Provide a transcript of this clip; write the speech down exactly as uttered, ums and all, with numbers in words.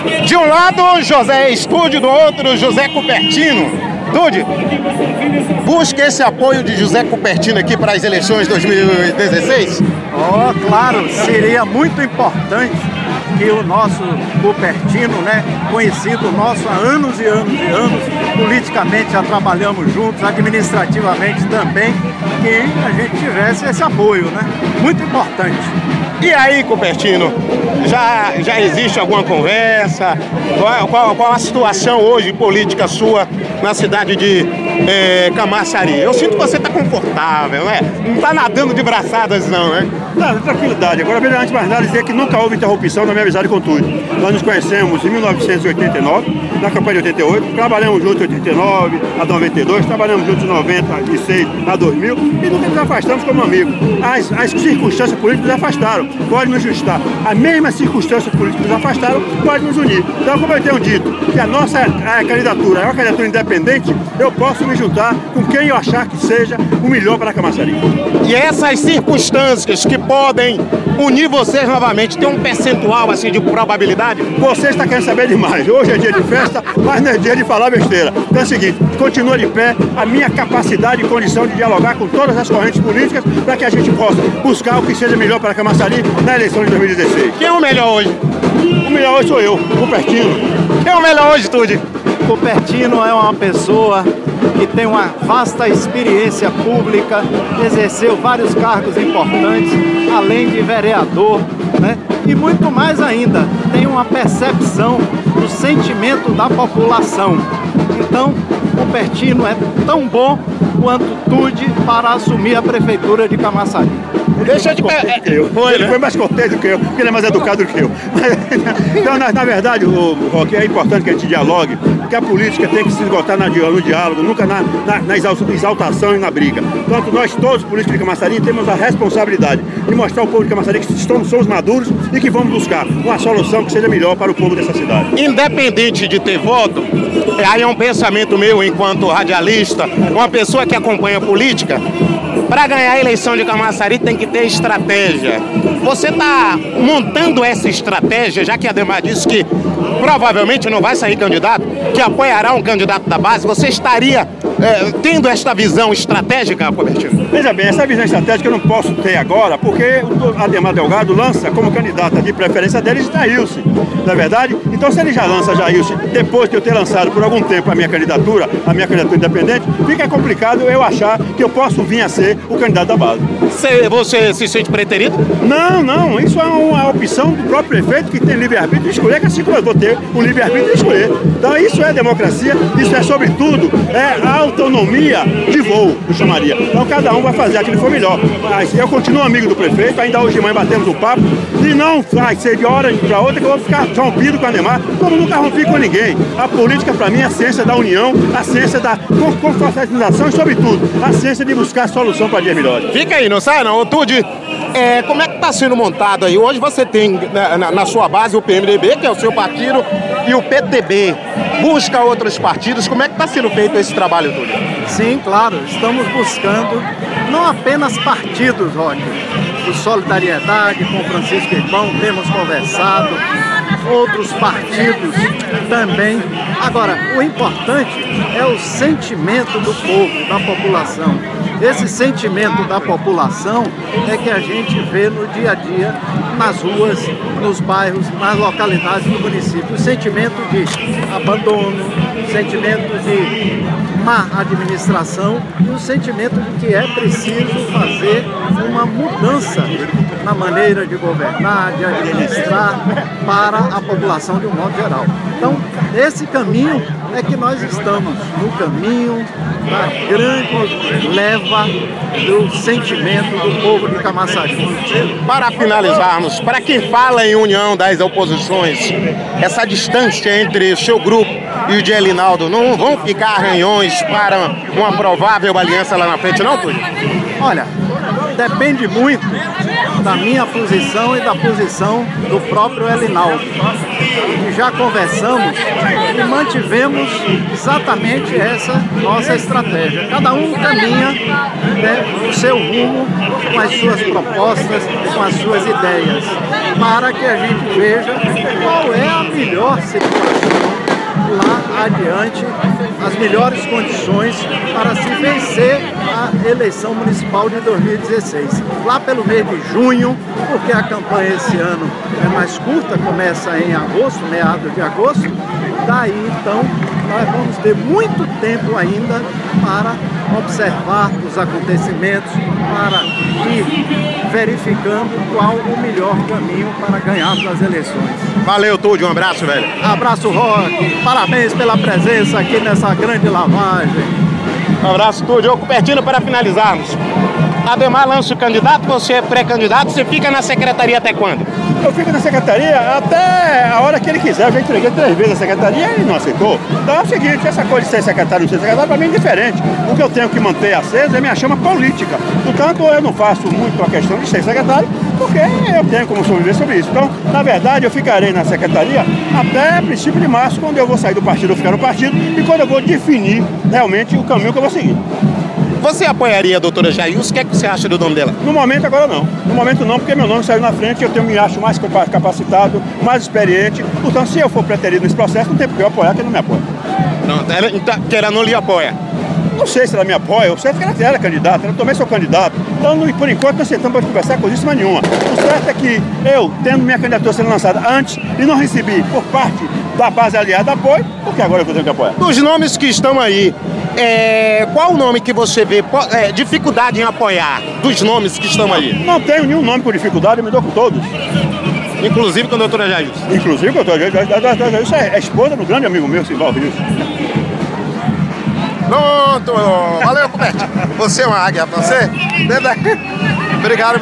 De um lado, José Estúdio, do outro, José Cupertino. Tude, busca esse apoio de José Cupertino aqui para as eleições de dois mil e dezesseis? Oh, claro, seria muito importante que o nosso Cupertino, né, conhecido nosso há anos e anos e anos, politicamente já trabalhamos juntos, administrativamente também, que a gente tivesse esse apoio, né? Muito importante. E aí, Cupertino, já, já existe alguma conversa? Qual, qual, qual a situação hoje política sua na cidade de é, Camaçari? Eu sinto que você está confortável, né? Não está nadando de braçadas não, né? Não, tranquilidade. Agora, antes de mais nada, dizer que nunca houve interrupção na minha amizade com o Túlio. Nós nos conhecemos em mil novecentos e oitenta e nove, na campanha de oitenta e oito, trabalhamos juntos em oitenta e nove a noventa e dois, trabalhamos juntos em noventa e seis a dois mil e nunca nos afastamos como amigos. As, as circunstâncias políticas nos afastaram, pode nos ajustar. As mesmas circunstâncias políticas nos afastaram, pode nos unir. Então, como eu tenho dito, que a nossa a candidatura é uma candidatura independente, eu posso me juntar com quem eu achar que seja o melhor para Camaçari. E essas circunstâncias que podem unir vocês novamente, tem um percentual assim de probabilidade? Você está querendo saber demais. Hoje é dia de festa, mas não é dia de falar besteira. Então é o seguinte, continua de pé a minha capacidade e condição de dialogar com todas as correntes políticas para que a gente possa buscar o que seja melhor para Camaçari na eleição de dois mil e dezesseis. Quem é o melhor hoje? O melhor hoje sou eu, Cupertino. Quem é o melhor hoje, Túlio? Cupertino é uma pessoa que tem uma vasta experiência pública, exerceu vários cargos importantes, além de vereador, né? E muito mais ainda, tem uma percepção do sentimento da população. Então, Cupertino é tão bom quanto Tude para assumir a prefeitura de Camaçari. Deixa eu te perguntar. Foi, ele né? foi mais cortês do que eu, porque ele é mais educado do que eu. Então, na, na verdade, o Roque, é importante que a gente dialogue, porque a política tem que se esgotar na, no diálogo, nunca na, na, na exaltação e na briga. Portanto, nós todos, políticos de Camaçari, temos a responsabilidade de mostrar ao povo de Camaçari que estamos, somos maduros e que vamos buscar uma solução que seja melhor para o povo dessa cidade. Independente de ter voto, aí é um pensamento meu enquanto radialista, uma pessoa que acompanha a política, para ganhar a eleição de Camaçari tem que ter estratégia. Você está montando essa estratégia, já que a Ademar disse que provavelmente não vai sair candidato, que apoiará um candidato da base, você estaria é, tendo esta visão estratégica, Cupertino? Veja bem, essa visão estratégica eu não posso ter agora, porque o Ademar Delgado lança como candidata de preferência dele Jailson, não é verdade? Então, se ele já lança Jailson, depois de eu ter lançado por algum tempo a minha candidatura, a minha candidatura independente, fica complicado eu achar que eu posso vir a ser o candidato da base. Você, você se sente preterido? Não, não, isso é uma opção do próprio prefeito que tem livre-arbítrio de escolher, que assim como eu vou ter o livre-arbítrio de escolher. Então isso é democracia, isso é sobretudo é a autonomia de voo, eu chamaria. Então cada um vai fazer aquilo que for melhor. Mas eu continuo amigo do prefeito, ainda hoje de manhã batemos um papo, e não vai ser de hora para outra que eu vou ficar rompido com a Ademar, como nunca rompi com ninguém. A política para mim é a ciência da união, a ciência da confraternização e sobretudo a ciência de buscar solução para dias melhores. Fica aí, não sai não. Tude, é, como é que está sendo montado aí? Hoje você tem na, na, na sua base o P M D B, que é o seu partido, e o P T B. Busca outros partidos. Como é que está sendo feito esse trabalho, Túlio? Sim, claro. Estamos buscando não apenas partidos, Roque. O Solidariedade com Francisco Irmão, temos conversado. Outros partidos também. Agora, o importante é o sentimento do povo, da população. Esse sentimento da população é que a gente vê no dia a dia, nas ruas, nos bairros, nas localidades do município. O sentimento de abandono, o sentimento de má administração e o sentimento de que é preciso fazer uma mudança na maneira de governar, de administrar para a população de um modo geral. Então, esse caminho é que nós estamos, no caminho da grande leva do sentimento do povo de Camaçari. Para finalizarmos, para quem fala em união das oposições, essa distância entre o seu grupo e o de Elinaldo, não vão ficar arranhões para uma provável aliança lá na frente, não, Túlio? Olha, depende muito da minha posição e da posição do próprio Elinaldo. E já conversamos e mantivemos exatamente essa nossa estratégia. Cada um caminha, né, o seu rumo, com as suas propostas, com as suas ideias, para que a gente veja qual é a melhor situação lá adiante, as melhores condições para se vencer a eleição municipal de dois mil e dezesseis. Lá pelo mês de junho, porque a campanha esse ano é mais curta, começa em agosto, meados de agosto, daí então nós vamos ter muito tempo ainda para observar os acontecimentos, para ir verificando qual o melhor caminho para ganharmos as eleições. Valeu, Túlio, um abraço, velho. Abraço, Roque. Parabéns pela presença aqui nessa grande lavagem. Um abraço, Túlio. Cupertino, para finalizarmos. Ademar lança o candidato, você é pré-candidato, você fica na secretaria até quando? Eu fico na secretaria até a hora que ele quiser. Eu já entreguei três vezes a secretaria e ele não aceitou. Então é o seguinte, essa coisa de ser secretário ou não ser secretário, para mim é indiferente. O que eu tenho que manter acesa é a minha chama política. Portanto, eu não faço muito a questão de ser secretário, porque eu tenho como sobreviver sobre isso. Então, na verdade, eu ficarei na secretaria até princípio de março, quando eu vou sair do partido, eu ficar no partido, e quando eu vou definir realmente o caminho que eu vou seguir. Você apoiaria a doutora Jailson? O que é que você acha do nome dela? No momento agora não. No momento não, porque meu nome saiu na frente, eu tenho, me acho mais capacitado, mais experiente. Portanto, se eu for preterido nesse processo, não tem por que eu apoiar, quem não me apoia. Pronto, ela, então, que ela não lhe apoia? Não sei se ela me apoia, eu sei que ela era candidata, eu também sou candidato. Então, por enquanto, não aceitamos para conversar coisíssima nenhuma. O certo é que eu, tendo minha candidatura sendo lançada antes e não recebi por parte da base aliada apoio, porque agora eu vou ter que apoiar. Dos nomes que estão aí, é, qual o nome que você vê é, dificuldade em apoiar dos nomes que estão aí? Não tenho nenhum nome com dificuldade, eu me dou com todos. Inclusive com a doutora Jailson? Inclusive com a doutora Jailson. A doutora Jailson é esposa do grande amigo meu, Simval Rios. Pronto, valeu, Roberto. Você é uma águia, você? Obrigado.